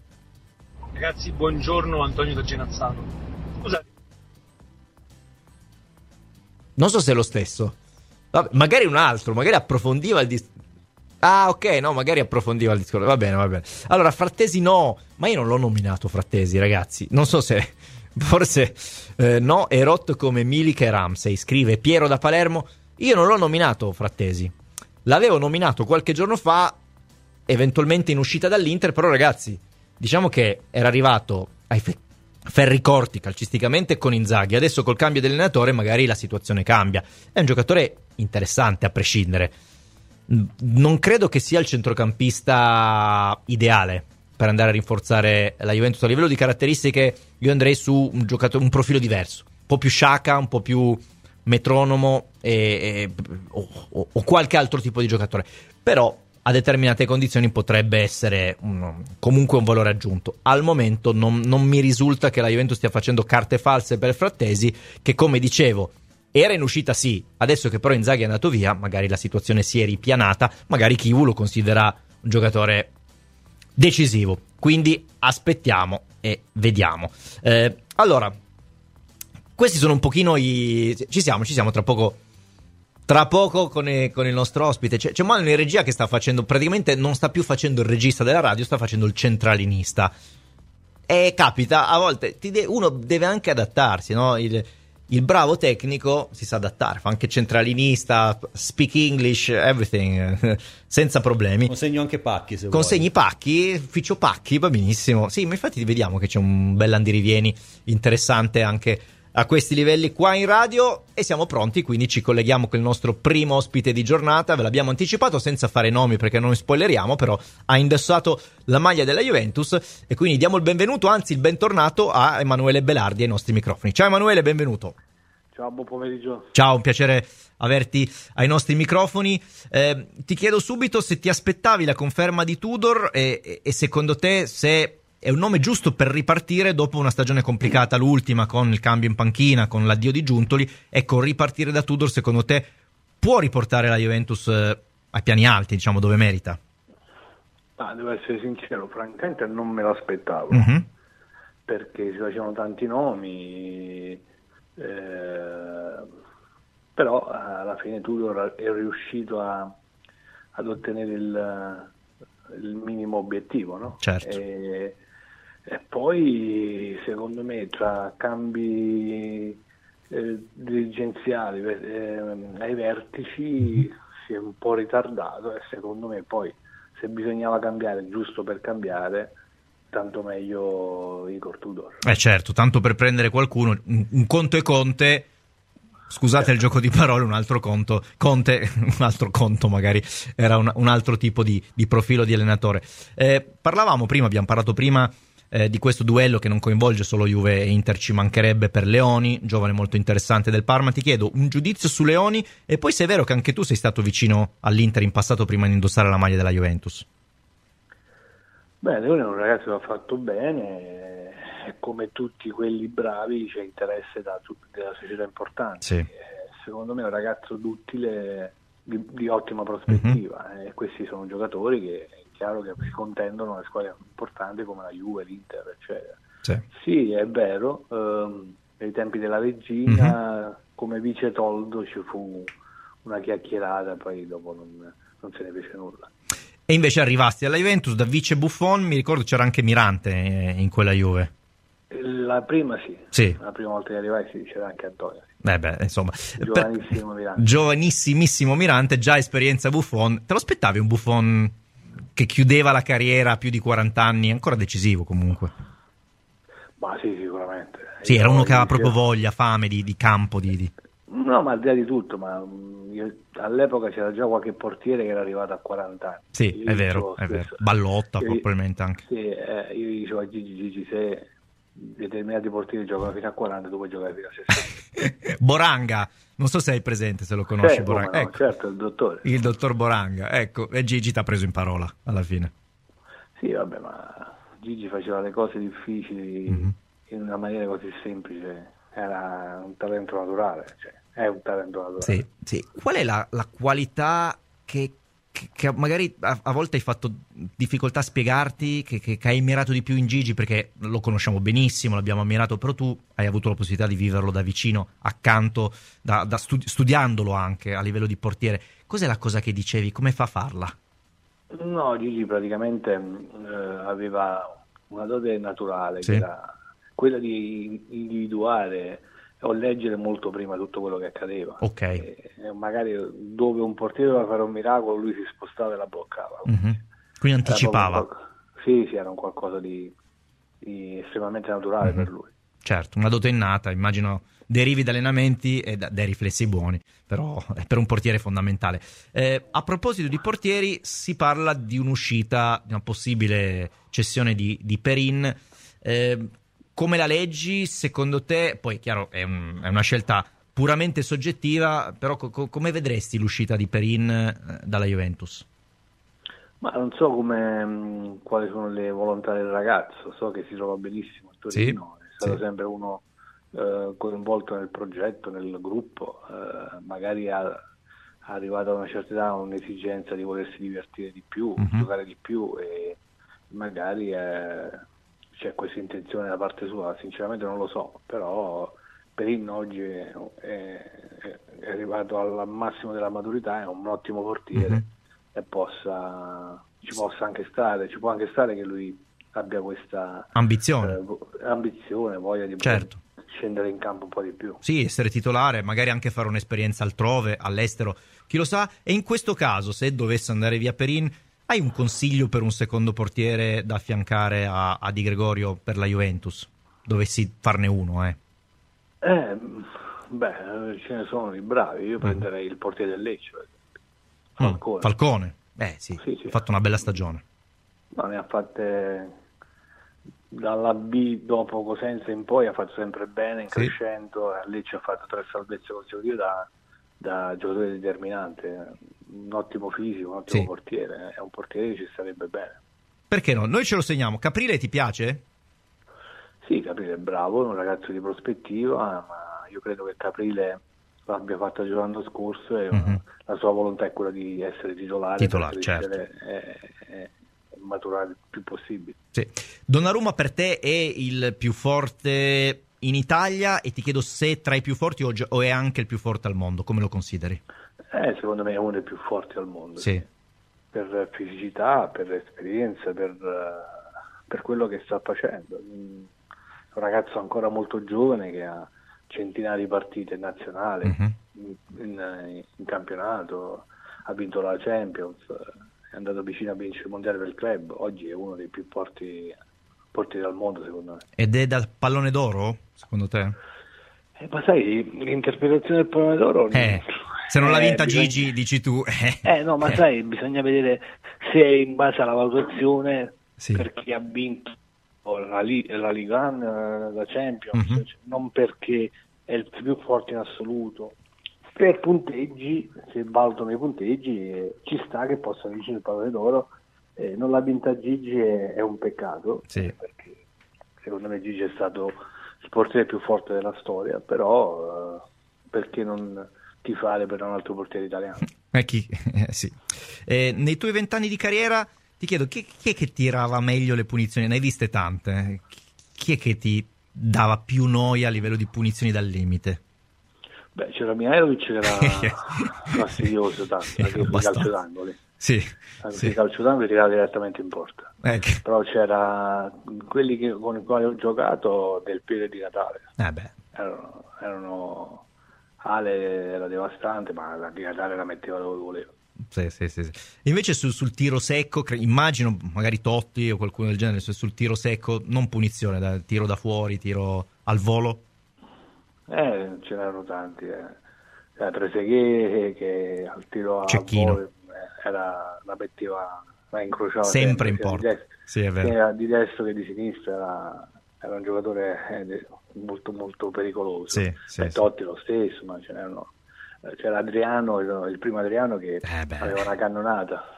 Speaker 3: Ragazzi, buongiorno, Antonio da Genazzano. Scusate.
Speaker 2: Non so se è lo stesso.
Speaker 5: Vabbè, magari un altro, magari approfondiva il discorso. Ah, ok, no, magari approfondiva il discorso. Va bene, va bene. Allora, Frattesi no, ma io non l'ho nominato Frattesi, ragazzi. Non so se, forse eh, no, è rotto come Milik e Ramsey. Scrive Piero da Palermo. Io non l'ho nominato Frattesi. L'avevo nominato qualche giorno fa, eventualmente in uscita dall'Inter, però ragazzi, diciamo che era arrivato ai fe- ferri corti calcisticamente con Inzaghi. Adesso col cambio di allenatore magari la situazione cambia. È un giocatore interessante a prescindere. Non credo che sia il centrocampista ideale per andare a rinforzare la Juventus. A livello di caratteristiche io andrei su un giocatore, un profilo diverso, un po' più Xhaka, un po' più metronomo e, e, o, o, o qualche altro tipo di giocatore, però a determinate condizioni potrebbe essere un, comunque un valore aggiunto. Al momento non, non mi risulta che la Juventus stia facendo carte false per Frattesi, che come dicevo era in uscita sì, adesso che però Inzaghi è andato via magari la situazione si è ripianata, magari Chivu lo considera un giocatore decisivo, quindi aspettiamo e vediamo. Eh, allora, questi sono un pochino i... ci siamo, ci siamo tra poco tra poco con, e, con il nostro ospite. C'è, c'è Manuel in regia che sta facendo, praticamente non sta più facendo il regista della radio, sta facendo il centralinista, e capita a volte ti de- uno deve anche adattarsi, no? Il, il bravo tecnico si sa adattare, fa anche centralinista, speak English, everything, senza problemi.
Speaker 6: Consegno anche pacchi se
Speaker 5: Consegni
Speaker 6: vuoi.
Speaker 5: pacchi, ufficio pacchi, va benissimo. Sì, ma infatti vediamo che c'è un bel andirivieni interessante anche a questi livelli qua in radio, e siamo pronti, quindi ci colleghiamo con il nostro primo ospite di giornata. Ve l'abbiamo anticipato senza fare nomi perché non spoileriamo, però ha indossato la maglia della Juventus e quindi diamo il benvenuto, anzi il bentornato a Emanuele Belardi ai nostri microfoni. Ciao Emanuele, benvenuto.
Speaker 7: Ciao, buon pomeriggio.
Speaker 5: Ciao, un piacere averti ai nostri microfoni. Eh, ti chiedo subito se ti aspettavi la conferma di Tudor e, e, e secondo te se è un nome giusto per ripartire dopo una stagione complicata, l'ultima, con il cambio in panchina, con l'addio di Giuntoli. Ecco, ripartire da Tudor secondo te può riportare la Juventus eh, ai piani alti, diciamo, dove merita?
Speaker 7: Ah, devo essere sincero, francamente non me l'aspettavo,
Speaker 5: Mm-hmm.
Speaker 7: perché si facevano tanti nomi, eh, però alla fine Tudor è riuscito a, ad ottenere il, il minimo obiettivo, no?
Speaker 5: Certo.
Speaker 7: E, E poi, secondo me, tra cambi eh, dirigenziali eh, ai vertici si è un po' ritardato, e secondo me poi, se bisognava cambiare giusto per cambiare, tanto meglio Igor Tudor.
Speaker 5: Eh certo, tanto per prendere qualcuno, un, un conto è Conte, scusate certo. Il gioco di parole, un altro conto, Conte, un altro conto magari, era un, un altro tipo di, di profilo di allenatore. Eh, parlavamo prima, abbiamo parlato prima Eh, di questo duello che non coinvolge solo Juve e Inter, ci mancherebbe, per Leoni, giovane molto interessante del Parma. Ti chiedo un giudizio su Leoni, e poi se è vero che anche tu sei stato vicino all'Inter in passato prima di indossare la maglia della Juventus.
Speaker 7: Beh, Leoni è un ragazzo che ha fatto bene, e come tutti quelli bravi c'è interesse da della società importante.
Speaker 5: Sì.
Speaker 7: Eh, secondo me è un ragazzo duttile, di, di ottima prospettiva, mm-hmm. e questi sono giocatori che chiaro che si contendono le squadre importanti come la Juve, l'Inter, eccetera.
Speaker 5: Sì,
Speaker 7: sì è vero, ehm, nei tempi della regina, mm-hmm. come vice Toldo ci fu una chiacchierata, poi dopo non, non se ne fece nulla.
Speaker 5: E invece arrivasti alla Juventus da vice Buffon, mi ricordo c'era anche Mirante in quella Juve.
Speaker 7: La prima sì,
Speaker 5: sì.
Speaker 7: La prima volta che arrivai sì, c'era anche Antonio. Sì.
Speaker 5: Beh, beh, insomma,
Speaker 7: giovanissimo
Speaker 5: per...
Speaker 7: Mirante.
Speaker 5: Giovanissimissimo Mirante, già esperienza Buffon. Te lo aspettavi un Buffon che chiudeva la carriera a più di quaranta anni, ancora decisivo comunque?
Speaker 7: Ma sì, sicuramente.
Speaker 5: Sì,
Speaker 7: io
Speaker 5: era uno che aveva
Speaker 7: io...
Speaker 5: proprio voglia, fame di, di campo. Di, di...
Speaker 7: No, ma al di là di tutto, ma io, all'epoca c'era già qualche portiere che era arrivato a quaranta anni.
Speaker 5: Sì, io è vero, è vero. Ballotta
Speaker 7: io,
Speaker 5: probabilmente anche.
Speaker 7: Sì, eh, io dicevo a Gigi, Gigi, se determinati portieri giocano fino a quaranta, tu puoi giocare fino a sessanta.
Speaker 5: Boranga, non so se hai presente, se lo conosci.
Speaker 7: Sì,
Speaker 5: Boranga.
Speaker 7: No,
Speaker 5: ecco.
Speaker 7: Certo, il dottore.
Speaker 5: Il dottor Boranga, ecco, e Gigi ti ha preso in parola alla fine.
Speaker 7: Sì, vabbè, ma Gigi faceva le cose difficili mm-hmm. in una maniera così semplice, era un talento naturale, cioè, è un talento naturale.
Speaker 5: Sì, sì. Qual è la, la qualità che che, che magari a, a volte hai fatto difficoltà a spiegarti, che, che, che hai ammirato di più in Gigi, perché lo conosciamo benissimo, l'abbiamo ammirato, però tu hai avuto la possibilità di viverlo da vicino, accanto, da, da studi- studiandolo anche a livello di portiere. Cos'è la cosa che dicevi? Come fa a farla?
Speaker 7: No, Gigi praticamente eh, aveva una dote naturale,
Speaker 5: Sì.
Speaker 7: che era quella di individuare o leggere molto prima tutto quello che accadeva.
Speaker 5: Ok.
Speaker 7: E, e magari dove un portiere doveva fare un miracolo, lui si spostava e la bloccava.
Speaker 5: Mm-hmm. Quindi
Speaker 7: Era
Speaker 5: anticipava.
Speaker 7: proprio un qualco- sì, sì, era un qualcosa di, di estremamente naturale
Speaker 5: Mm-hmm.
Speaker 7: per lui.
Speaker 5: Certo, una dote innata, immagino derivi da allenamenti e da, dai riflessi buoni, però è per un portiere fondamentale. Eh, a proposito di portieri, si parla di un'uscita, di una possibile cessione di, di Perin. Eh, come la leggi, secondo te? Poi, chiaro, è, un, è una scelta puramente soggettiva, però co- co- come vedresti l'uscita di Perin eh, dalla Juventus?
Speaker 7: Ma non so come, mh, quali sono le volontà del ragazzo, so che si trova benissimo a Torino,
Speaker 5: Sì,
Speaker 7: è stato
Speaker 5: sì.
Speaker 7: sempre uno eh, coinvolto nel progetto, nel gruppo, eh, magari ha, ha arrivato a una certa età un'esigenza di volersi divertire di più,
Speaker 5: Mhm.
Speaker 7: giocare di più, e magari eh, c'è questa intenzione da parte sua, sinceramente non lo so, però Perin oggi è, è- è arrivato al massimo della maturità, è un ottimo portiere.
Speaker 5: Mhm.
Speaker 7: E possa ci possa anche stare, ci può anche stare che lui abbia questa
Speaker 5: Ambizione.
Speaker 7: eh, vo- ambizione, voglia di
Speaker 5: Certo.
Speaker 7: scendere in campo un po' di più.
Speaker 5: Sì, essere titolare, magari anche fare un'esperienza altrove, all'estero, chi lo sa. E in questo caso, se dovesse andare via Perin, hai un consiglio per un secondo portiere da affiancare a, a Di Gregorio per la Juventus? Dovessi farne uno, eh.
Speaker 7: Eh, beh, ce ne sono di bravi, io prenderei il portiere del Lecce, Falcone.
Speaker 5: Mm, Falcone. Eh sì,
Speaker 7: Sì, sì.
Speaker 5: ha fatto una bella stagione.
Speaker 7: Ma ne ha fatte dalla B dopo Cosenza in poi, ha fatto sempre bene in
Speaker 5: Sì.
Speaker 7: crescendo, a Lecce ha fatto tre salvezze consecutive da, da giocatore determinante, un ottimo fisico, un ottimo
Speaker 5: Sì.
Speaker 7: portiere, è un portiere che ci starebbe bene.
Speaker 5: Perché no? Noi ce lo segniamo. Caprile ti piace?
Speaker 7: Sì, Caprile è bravo, è un ragazzo di prospettiva, ma io credo che Caprile l'abbia fatto già l'anno scorso e
Speaker 5: Mhm.
Speaker 7: la sua volontà è quella di essere titolare,
Speaker 5: Titolare,
Speaker 7: per
Speaker 5: certo.
Speaker 7: crescere e, e- e maturare il più possibile.
Speaker 5: Sì. Donnarumma per te è il più forte in Italia, e ti chiedo se tra i più forti o, gio- o è anche il più forte al mondo, come lo consideri?
Speaker 7: Eh, secondo me è uno dei più forti al mondo.
Speaker 5: Sì.
Speaker 7: Per fisicità, per esperienza, per, eh, per quello che sta facendo. Mm, È un ragazzo ancora molto giovane che ha centinaia di partite nazionali,
Speaker 5: Mhm.
Speaker 7: in, in- in campionato, ha vinto la Champions, è andato vicino a vincere il mondiale per il club, oggi è uno dei più forti portieri al mondo secondo me.
Speaker 5: Ed è dal pallone d'oro, secondo te?
Speaker 7: Eh, ma sai, l'interpretazione del pallone d'oro...
Speaker 5: Eh, se non l'ha
Speaker 7: eh,
Speaker 5: vinta
Speaker 7: bisogna-
Speaker 5: Gigi, dici tu. Eh,
Speaker 7: Eh no, ma sai, bisogna vedere se è in base alla valutazione
Speaker 5: Sì.
Speaker 7: per chi ha vinto la, Li- la Liga, eh, la Champions,
Speaker 5: Mhm.
Speaker 7: cioè, non perché è il più forte in assoluto. Per punteggi, se valutano i punteggi, eh, ci sta che possa vincere il pallone d'oro. Eh, non l'ha vinta Gigi è, è un peccato,
Speaker 5: Sì.
Speaker 7: eh, perché secondo me Gigi è stato il portiere più forte della storia, però eh, perché non tifare per un altro portiere italiano?
Speaker 5: Eh, chi- eh, sì. Eh, nei tuoi vent'anni di carriera ti chiedo chi, chi è che tirava meglio le punizioni? Ne hai viste tante. Chi- Chi è che ti dava più noia a livello di punizioni dal limite?
Speaker 7: Beh, c'era Mihajlovic che era fastidioso tanto,
Speaker 5: Sì,
Speaker 7: anche sui
Speaker 5: abbastanza.
Speaker 7: calcio d'angoli.
Speaker 5: Sì,
Speaker 7: Anche
Speaker 5: sì.
Speaker 7: sui calcio d'angoli tirava direttamente in porta.
Speaker 5: Eh, che-
Speaker 7: Però c'era quelli che- con i quali ho giocato Del Piero e Di Natale.
Speaker 5: eh beh,
Speaker 7: Erano, erano Ale era devastante, ma la Di Natale la metteva dove voleva.
Speaker 5: sì, sì, sì, sì. Invece sul, sul tiro secco, cre- immagino magari Totti o qualcuno del genere, se sul tiro secco, non punizione, da, tiro da fuori, tiro al volo.
Speaker 7: Eh, ce n'erano tanti. Eh. C'era Trezeguet che al tiro a
Speaker 5: Cecchino.
Speaker 7: volo eh, era, la metteva, la incrociava
Speaker 5: Sempre in
Speaker 7: sia di
Speaker 5: porta.
Speaker 7: destra-
Speaker 5: Sì, è vero.
Speaker 7: sia di destra che di sinistra, era, era un giocatore eh, de- molto molto pericoloso.
Speaker 5: Sì, sì,
Speaker 7: E
Speaker 5: sì.
Speaker 7: Totti lo stesso, ma ce n'erano. eh, C'era Adriano, il, il primo Adriano che
Speaker 5: Eh beh.
Speaker 7: aveva una cannonata.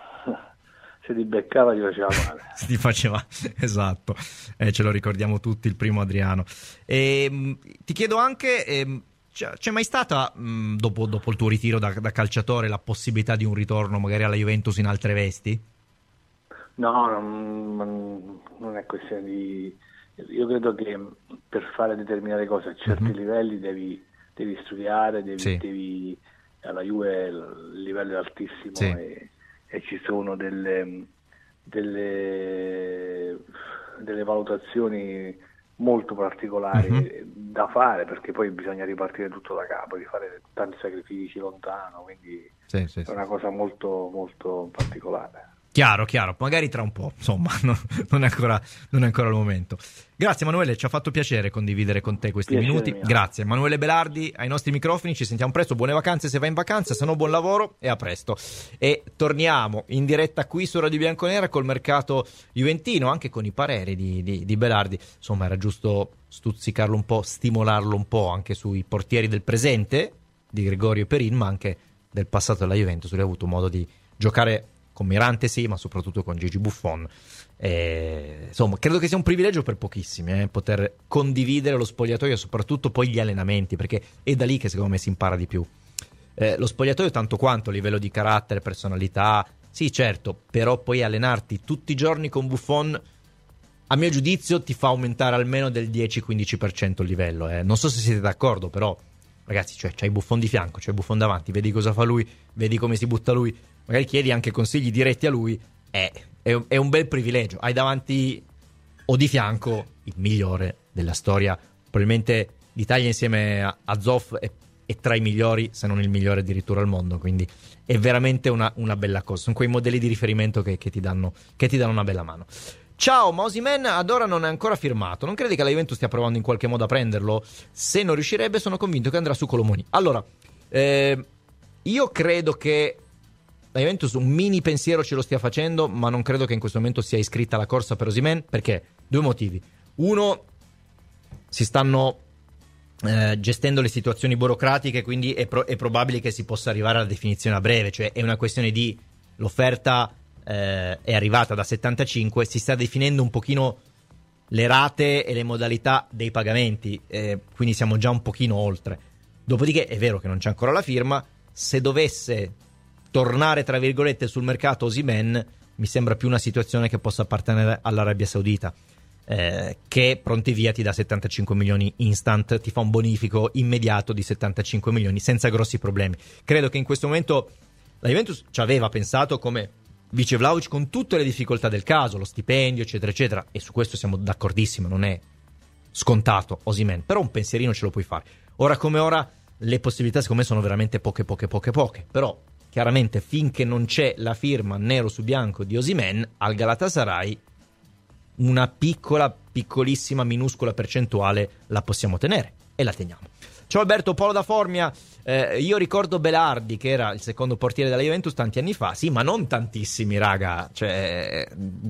Speaker 7: Se ti beccava ti faceva male.
Speaker 5: Ti faceva, esatto, eh, ce lo ricordiamo tutti, il primo Adriano. E, mh, ti chiedo anche, ehm,
Speaker 2: c'è, c'è mai stata, mh, dopo, dopo il tuo ritiro da, da calciatore, la possibilità di un ritorno magari alla Juventus in altre vesti?
Speaker 7: No, non, non è questione di... Io credo che per fare determinate cose a certi mm-hmm. livelli devi, devi studiare, devi, sì. devi... alla Juve il livello è altissimo, sì. e, e ci sono delle, delle, delle valutazioni molto particolari mm-hmm. da fare, perché poi bisogna ripartire tutto da capo, di fare tanti sacrifici lontano, quindi sì, sì, è una cosa molto molto particolare.
Speaker 2: Chiaro, chiaro, magari tra un po', insomma, no, non, è ancora, non è ancora il momento. Grazie Emanuele, ci ha fatto piacere condividere con te questi piacere minuti. Mio. Grazie. Emanuele Belardi ai nostri microfoni, ci sentiamo presto, buone vacanze se vai in vacanza, se no buon lavoro e a presto. E torniamo in diretta qui su Radio Bianconera col mercato juventino, anche con i pareri di, di, di Belardi. Insomma, era giusto stuzzicarlo un po', stimolarlo un po' anche sui portieri del presente, di Gregorio Perin, ma anche del passato della Juventus. Lui ha avuto modo di giocare con Mirante, sì, ma soprattutto con Gigi Buffon. E, insomma, credo che sia un privilegio per pochissimi eh, poter condividere lo spogliatoio e soprattutto poi gli allenamenti, perché è da lì che secondo me si impara di più. Eh, lo spogliatoio tanto quanto a livello di carattere, personalità, sì certo, però poi allenarti tutti i giorni con Buffon, a mio giudizio, ti fa aumentare almeno del dieci-quindici per cento il livello. Eh. Non so se siete d'accordo, però ragazzi, cioè, c'hai Buffon di fianco, c'hai Buffon davanti, vedi cosa fa lui, vedi come si butta lui, magari chiedi anche consigli diretti a lui, è, è, è un bel privilegio. Hai davanti o di fianco il migliore della storia, probabilmente d'Italia insieme a, a Zoff è, è tra i migliori, se non il migliore addirittura al mondo, quindi è veramente una, una bella cosa. Sono quei modelli di riferimento che, che, ti danno, che ti danno una bella mano. Ciao, ma Osimhen ad ora non è ancora firmato. Non credi che la Juventus stia provando in qualche modo a prenderlo? Se non riuscirebbe, sono convinto che andrà su Colomoni. Allora, eh, io credo che la Juventus un mini pensiero ce lo stia facendo, ma non credo che in questo momento sia iscritta alla corsa per Osimhen, perché due motivi. Uno, si stanno eh, gestendo le situazioni burocratiche, quindi è, pro- è probabile che si possa arrivare alla definizione a breve, cioè è una questione di l'offerta eh, è arrivata da settantacinque, si sta definendo un pochino le rate e le modalità dei pagamenti, eh, quindi siamo già un pochino oltre. Dopodiché è vero che non c'è ancora la firma, se dovesse tornare tra virgolette sul mercato Osimhen, mi sembra più una situazione che possa appartenere all'Arabia Saudita, eh, che pronti via ti dà settantacinque milioni instant, ti fa un bonifico immediato di settantacinque milioni senza grossi problemi. Credo che in questo momento la Juventus ci aveva pensato come vice Vlahovic, con tutte le difficoltà del caso, lo stipendio eccetera eccetera, e su questo siamo d'accordissimo, non è scontato Osimhen, però un pensierino ce lo puoi fare. Ora come ora le possibilità secondo me sono veramente poche poche poche poche, però chiaramente finché non c'è la firma nero su bianco di Osimhen al Galatasaray una piccola, piccolissima, minuscola percentuale la possiamo tenere e la teniamo. Ciao Alberto, Paolo da Formia. Eh, io ricordo Belardi che era il secondo portiere della Juventus tanti anni fa, sì, ma non tantissimi, raga, cioè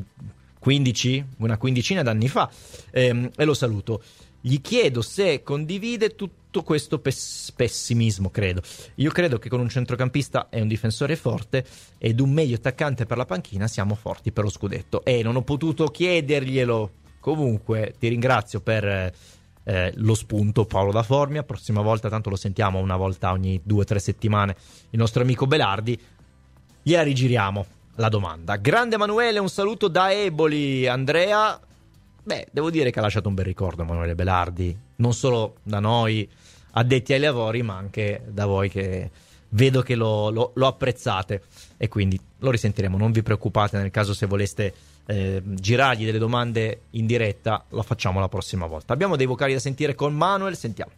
Speaker 2: quindici, una quindicina d'anni fa, eh, e lo saluto. Gli chiedo se condivide tutto questo pess- pessimismo, credo. Io credo che con un centrocampista e un difensore forte ed un medio attaccante per la panchina siamo forti per lo scudetto. E non ho potuto chiederglielo. Comunque ti ringrazio per eh, lo spunto, Paolo da Formia. Prossima volta, tanto lo sentiamo una volta ogni due o tre settimane, il nostro amico Belardi. Gliela rigiriamo la domanda. Grande Emanuele, un saluto da Eboli. Andrea, beh, devo dire che ha lasciato un bel ricordo Emanuele Belardi, non solo da noi addetti ai lavori, ma anche da voi che vedo che lo, lo, lo apprezzate, e quindi lo risentiremo. Non vi preoccupate, nel caso se voleste eh, girargli delle domande in diretta, lo facciamo la prossima volta. Abbiamo dei vocali da sentire con Manuel, sentiamo.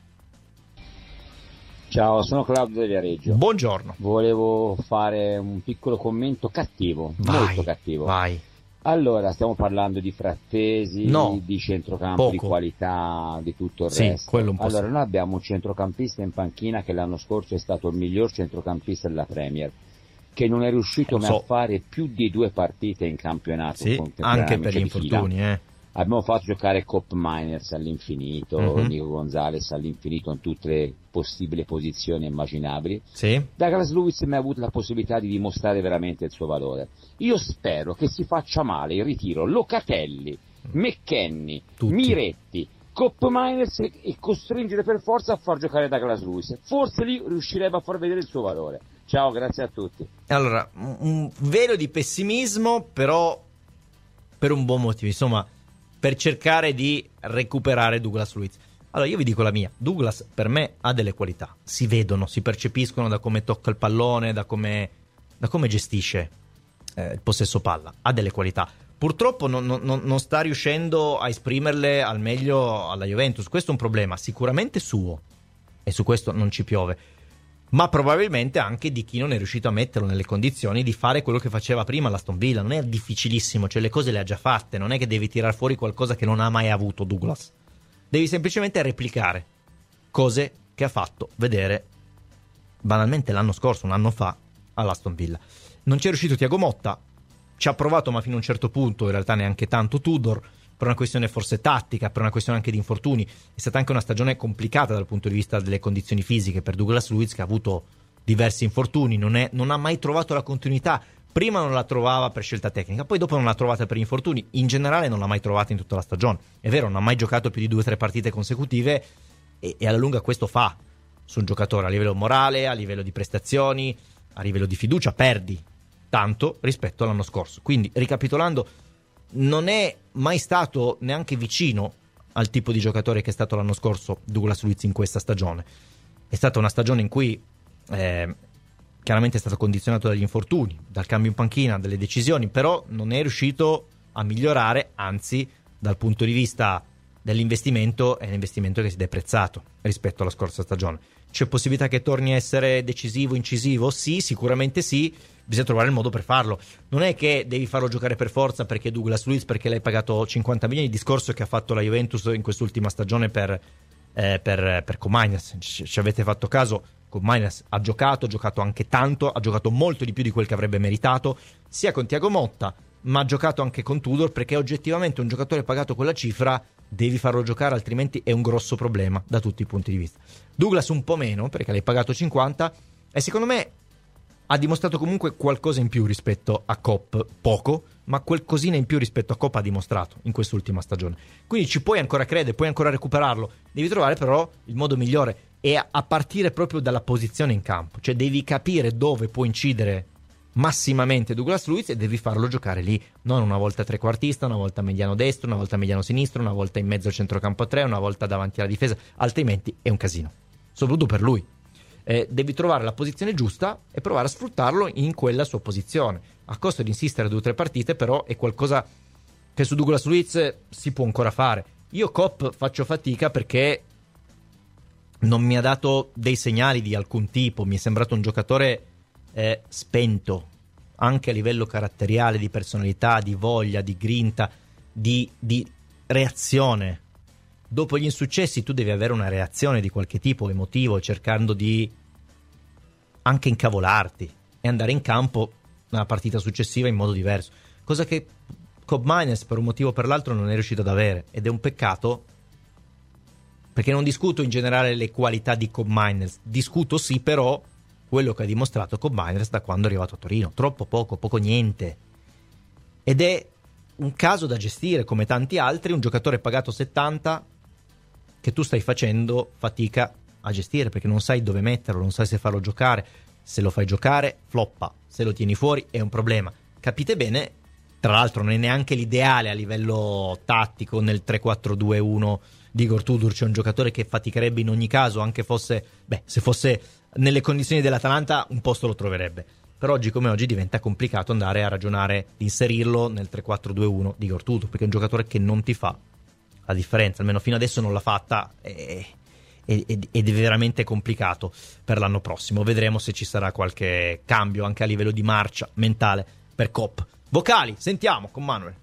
Speaker 6: Ciao, sono Claudio di Viareggio.
Speaker 2: Buongiorno.
Speaker 6: Volevo fare un piccolo commento cattivo, vai, molto cattivo.
Speaker 2: Vai.
Speaker 6: Allora, stiamo parlando di Frattesi,
Speaker 2: no,
Speaker 6: di centrocampo
Speaker 2: poco.
Speaker 6: Di qualità, di tutto il
Speaker 2: sì,
Speaker 6: resto.
Speaker 2: Quello un po'
Speaker 6: allora,
Speaker 2: sì.
Speaker 6: Noi abbiamo un centrocampista in panchina che l'anno scorso è stato il miglior centrocampista della Premier, che non è riuscito mai so. a fare più di due partite in campionato.
Speaker 2: Sì, anche per gli infortuni, eh.
Speaker 6: Abbiamo fatto giocare Cop Miners all'infinito, mm-hmm. Nico Gonzalez all'infinito in tutte le possibili posizioni immaginabili.
Speaker 2: Sì.
Speaker 6: Douglas Luiz mi ha avuto la possibilità di dimostrare veramente il suo valore. Io spero che si faccia male il ritiro Locatelli, McKennie, Tutti. Miretti, Cop Miners e costringere per forza a far giocare Douglas Luiz. Forse lì riuscirebbe a far vedere il suo valore. Ciao, grazie a tutti.
Speaker 5: Allora, un velo di pessimismo, però per un buon motivo, insomma, per cercare di recuperare Douglas Luiz. Allora, io vi dico la mia. Douglas per me ha delle qualità, si vedono, si percepiscono da come tocca il pallone, da come, da come gestisce eh, il possesso palla, ha delle qualità. Purtroppo non, non, non sta riuscendo a esprimerle al meglio alla Juventus. Questo è un problema sicuramente suo, e su questo non ci piove, ma probabilmente anche di chi non è riuscito a metterlo nelle condizioni di fare quello che faceva prima l'Aston Villa. Non è difficilissimo, cioè le cose le ha già fatte, non è che devi tirar fuori qualcosa che non ha mai avuto Douglas. Devi semplicemente replicare cose che ha fatto vedere banalmente l'anno scorso, un anno fa, all'Aston Villa. Non ci è riuscito Thiago Motta, ci ha provato ma fino a un certo punto, in realtà neanche tanto Tudor, per una questione forse tattica, per una questione anche di infortuni. È stata anche una stagione complicata dal punto di vista delle condizioni fisiche per Douglas Luiz, che ha avuto diversi infortuni, non, è, non ha mai trovato la continuità. Prima non la trovava per scelta tecnica, poi dopo non l'ha trovata per infortuni, in generale non l'ha mai trovata in tutta la stagione. È vero, non ha mai giocato più di due o tre partite consecutive e, e alla lunga questo fa su un giocatore a livello morale, a livello di prestazioni, a livello di fiducia, perdi tanto rispetto all'anno scorso. Quindi, ricapitolando, non è mai stato neanche vicino al tipo di giocatore che è stato l'anno scorso Douglas Luiz in questa stagione. È stata una stagione in cui eh, chiaramente è stato condizionato dagli infortuni, dal cambio in panchina, dalle decisioni, però non è riuscito a migliorare, anzi dal punto di vista dell'investimento è un investimento che si è deprezzato rispetto alla scorsa stagione. C'è possibilità che torni a essere decisivo, incisivo? Sì, sicuramente sì, bisogna trovare il modo per farlo. Non è che devi farlo giocare per forza perché Douglas Luiz, perché l'hai pagato cinquanta milioni. Il discorso che ha fatto la Juventus in quest'ultima stagione per, eh, per, per Koumanias, ci, ci avete fatto caso, Koumanias ha giocato, ha giocato anche tanto, ha giocato molto di più di quel che avrebbe meritato, sia con Thiago Motta, ma ha giocato anche con Tudor, perché oggettivamente un giocatore pagato quella cifra devi farlo giocare, altrimenti è un grosso problema da tutti i punti di vista. Douglas un po' meno, perché l'hai pagato cinquanta, e secondo me ha dimostrato comunque qualcosa in più rispetto a Kopp, poco, ma qualcosina in più rispetto a Kopp ha dimostrato in quest'ultima stagione. Quindi ci puoi ancora credere, puoi ancora recuperarlo, devi trovare però il modo migliore, e a partire proprio dalla posizione in campo, cioè devi capire dove può incidere massimamente Douglas Luiz e devi farlo giocare lì, non una volta trequartista, una volta mediano destro, una volta mediano sinistro, una volta in mezzo al centrocampo a tre, una volta davanti alla difesa, altrimenti è un casino, soprattutto per lui. Eh, devi trovare la posizione giusta e provare a sfruttarlo in quella sua posizione, a costo di insistere due o tre partite, però è qualcosa che su Douglas Luiz si può ancora fare. Io Kopp faccio fatica perché non mi ha dato dei segnali di alcun tipo, mi è sembrato un giocatore eh, spento, anche a livello caratteriale, di personalità, di voglia, di grinta, di, di reazione. Dopo gli insuccessi tu devi avere una reazione di qualche tipo emotivo, cercando di anche incavolarti e andare in campo nella partita successiva in modo diverso, cosa che Koumanias per un motivo o per l'altro non è riuscito ad avere, ed è un peccato, perché non discuto in generale le qualità di Koumanias, discuto sì però quello che ha dimostrato Koumanias da quando è arrivato a Torino. Troppo poco, poco niente, ed è un caso da gestire come tanti altri, un giocatore pagato settanta che tu stai facendo fatica a gestire perché non sai dove metterlo, non sai se farlo giocare, se lo fai giocare floppa, se lo tieni fuori è un problema. Capite bene, tra l'altro non è neanche l'ideale a livello tattico nel tre quattro due uno di Igor Tudor, c'è un giocatore che faticherebbe in ogni caso, anche fosse, beh, se fosse nelle condizioni dell'Atalanta un posto lo troverebbe, però oggi come oggi diventa complicato andare a ragionare di inserirlo nel tre quattro due uno di Igor Tudor, perché è un giocatore che non ti fa la differenza, almeno fino adesso non l'ha fatta, e, e, ed è veramente complicato per l'anno prossimo. Vedremo se ci sarà qualche cambio anche a livello di marcia mentale per Kopp. Vocali, sentiamo con Manuel.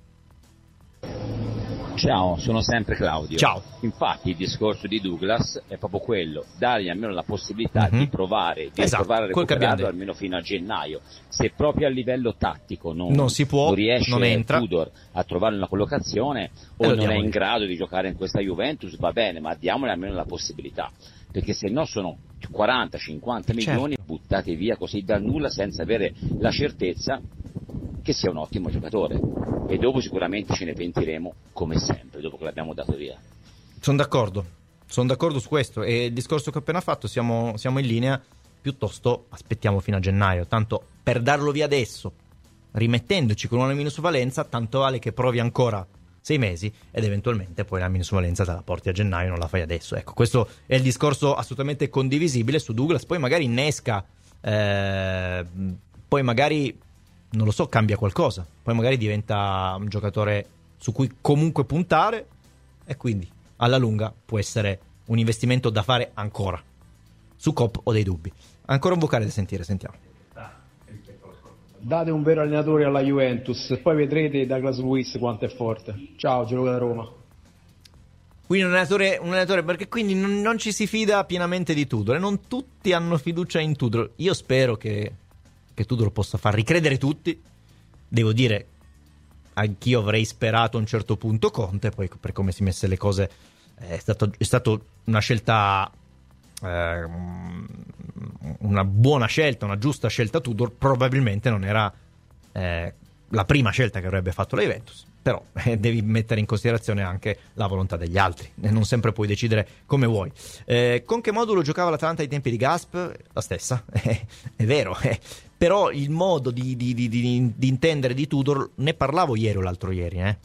Speaker 6: Ciao, sono sempre Claudio.
Speaker 5: Ciao.
Speaker 6: Infatti il discorso di Douglas è proprio quello, dargli almeno la possibilità mm-hmm. di provare, di
Speaker 5: esatto,
Speaker 6: provare a recuperarlo almeno fino a gennaio. Se proprio a livello tattico non,
Speaker 5: non si può,
Speaker 6: non riesce
Speaker 5: non entra.
Speaker 6: Tudor a trovare una collocazione o non è in lì. grado di giocare in questa Juventus, va bene, ma diamogli almeno la possibilità, perché se no sono quaranta cinquanta certo. milioni buttati via così da nulla senza avere la certezza che sia un ottimo giocatore, e dopo sicuramente ce ne pentiremo come sempre dopo che l'abbiamo dato via.
Speaker 2: Sono d'accordo, sono d'accordo su questo, e il discorso che ho appena fatto siamo, siamo in linea. Piuttosto aspettiamo fino a gennaio, tanto per darlo via adesso, rimettendoci con una minusvalenza, tanto vale che provi ancora sei mesi ed eventualmente poi la minusvalenza te la porti a gennaio, non la fai adesso. Ecco, questo è il discorso assolutamente condivisibile su Douglas. Poi magari innesca, eh, poi magari, non lo so, cambia qualcosa, poi magari diventa un giocatore su cui comunque puntare, e quindi alla lunga può essere un investimento da fare ancora. Su Coop ho dei dubbi. Ancora un vocale da sentire, sentiamo.
Speaker 8: Date un vero allenatore alla Juventus, poi vedrete Douglas Luiz quanto è forte. Ciao, gioco da Roma.
Speaker 2: Quindi un allenatore, un allenatore perché quindi non, non ci si fida pienamente di Tudor, e non tutti hanno fiducia in Tudor. Io spero che, che Tudor possa far ricredere tutti. Devo dire, anch'io avrei sperato a un certo punto Conte, poi per come si messe le cose è stato, è stato una scelta... Eh, una buona scelta, una giusta scelta. Tudor probabilmente non era eh, la prima scelta che avrebbe fatto la Juventus, però eh, devi mettere in considerazione anche la volontà degli altri, e non sempre puoi decidere come vuoi. Eh, con che modulo giocava l'Atalanta ai tempi di Gasp? La stessa, eh, è vero, eh. Però il modo di, di, di, di, di intendere di Tudor, ne parlavo ieri o l'altro ieri, eh.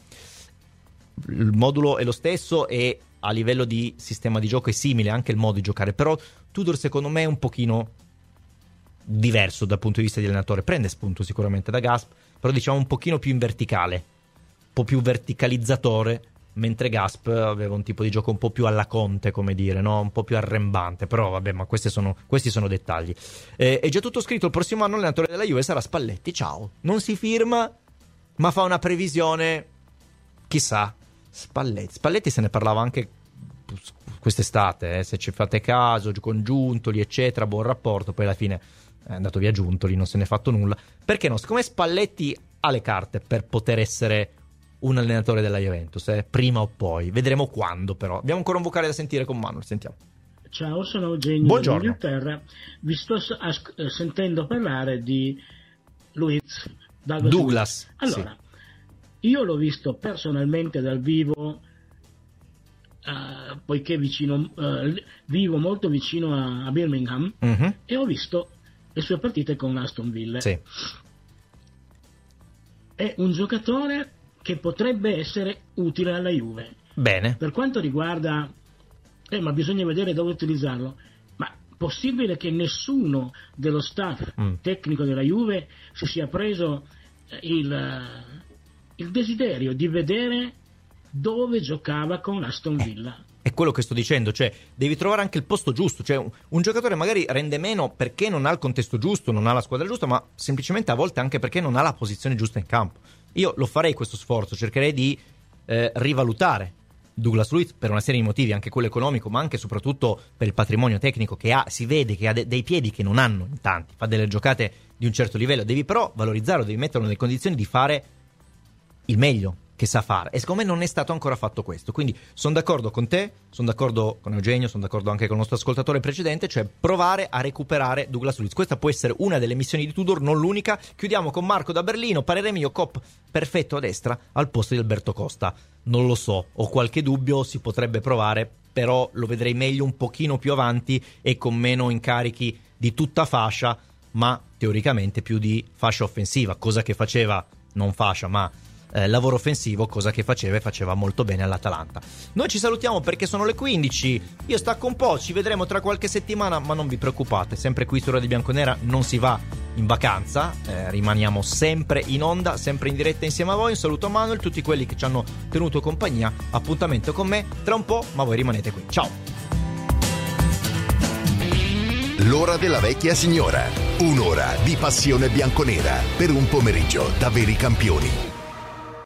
Speaker 2: Il modulo è lo stesso e a livello di sistema di gioco è simile anche il modo di giocare, però Tudor secondo me è un pochino diverso dal punto di vista di allenatore. Prende spunto sicuramente da Gasp, però diciamo un pochino più in verticale, un po' più verticalizzatore, mentre Gasp aveva un tipo di gioco un po' più alla Conte, come dire, no? Un po' più arrembante. Però vabbè, ma questi sono, questi sono dettagli. Eh, è già tutto scritto, il prossimo anno l'allenatore della Juve sarà Spalletti, ciao. Non si firma, ma fa una previsione, chissà. Spalletti, Spalletti se ne parlava anche quest'estate, eh, se ci fate caso, con Giuntoli eccetera, buon rapporto, poi alla fine è andato via Giuntoli, non se ne è fatto nulla. Perché no? Siccome Spalletti ha le carte per poter essere un allenatore della Juventus, eh, prima o poi, vedremo quando. Però abbiamo ancora un vocale da sentire con Manuel, sentiamo.
Speaker 9: Ciao, sono Eugenio dell'Inghilterra, vi sto as- sentendo parlare di Luiz Douglas,
Speaker 2: Douglas
Speaker 9: allora
Speaker 2: sì.
Speaker 9: Io l'ho visto personalmente dal vivo, uh, poiché vicino, uh, vivo molto vicino a, a Birmingham, mm-hmm. e ho visto le sue partite con l'Aston Villa.
Speaker 2: Sì.
Speaker 9: È un giocatore che potrebbe essere utile alla Juve.
Speaker 2: Bene.
Speaker 9: Per quanto riguarda, eh, ma bisogna vedere dove utilizzarlo. Ma possibile che nessuno dello staff mm. tecnico della Juve si sia preso il... il desiderio di vedere dove giocava con l'Aston Villa.
Speaker 2: Eh, è quello che sto dicendo, cioè devi trovare anche il posto giusto, cioè un, un giocatore magari rende meno perché non ha il contesto giusto, non ha la squadra giusta, ma semplicemente a volte anche perché non ha la posizione giusta in campo. Io lo farei questo sforzo, cercherei di eh, rivalutare Douglas Luiz per una serie di motivi, anche quello economico, ma anche e soprattutto per il patrimonio tecnico che ha. Si vede che ha de- dei piedi che non hanno in tanti, fa delle giocate di un certo livello, devi però valorizzarlo, devi metterlo nelle condizioni di fare il meglio che sa fare, e secondo me non è stato ancora fatto questo. Quindi sono d'accordo con te, sono d'accordo con Eugenio, sono d'accordo anche con il nostro ascoltatore precedente, cioè provare a recuperare Douglas Luiz. Questa può essere una delle missioni di Tudor, non l'unica. Chiudiamo con Marco da Berlino. Parere mio, Cop perfetto a destra al posto di Alberto Costa. Non lo so, ho qualche dubbio, si potrebbe provare, però lo vedrei meglio un pochino più avanti e con meno incarichi di tutta fascia, ma teoricamente più di fascia offensiva, cosa che faceva, non fascia ma Eh, lavoro offensivo, cosa che faceva e faceva molto bene all'Atalanta. Noi ci salutiamo perché sono le quindici, io stacco un po', ci vedremo tra qualche settimana, ma non vi preoccupate, sempre qui su Radio Bianconera non si va in vacanza, eh, rimaniamo sempre in onda, sempre in diretta insieme a voi. Un saluto a Manuel, tutti quelli che ci hanno tenuto compagnia, appuntamento con me tra un po', ma voi rimanete qui, ciao.
Speaker 1: L'ora della vecchia signora, un'ora di passione bianconera per un pomeriggio da veri campioni.